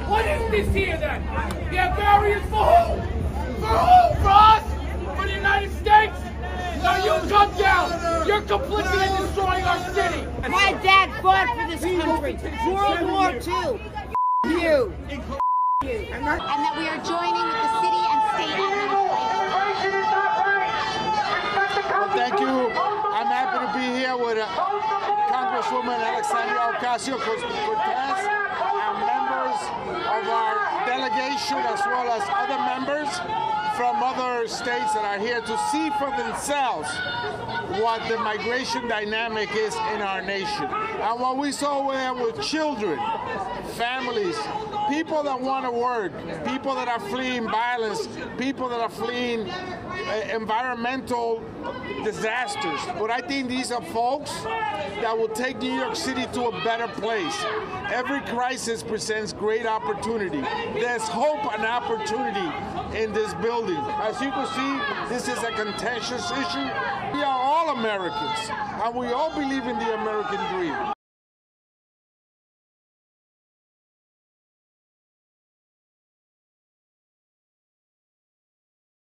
What is this here then? You have barriers for who? For who? For us? For the United States? Now you come down. You're complicit in destroying our city. My dad fought for this country. World War II. You. And that we are joining with the city and state administration. Well, thank you. I'm happy to be here with Congresswoman Alexandria Ocasio-Cortez and members of our delegation, as well as other members from other states that are here to see for themselves what the migration dynamic is in our nation. And what we saw there with children, families, people that want to work, people that are fleeing violence, people that are fleeing environmental disasters. But I think these are folks that will take New York City to a better place. Every crisis presents great opportunity. There's hope and opportunity in this building. As you can see, this is a contentious issue. We are all Americans, and we all believe in the American dream.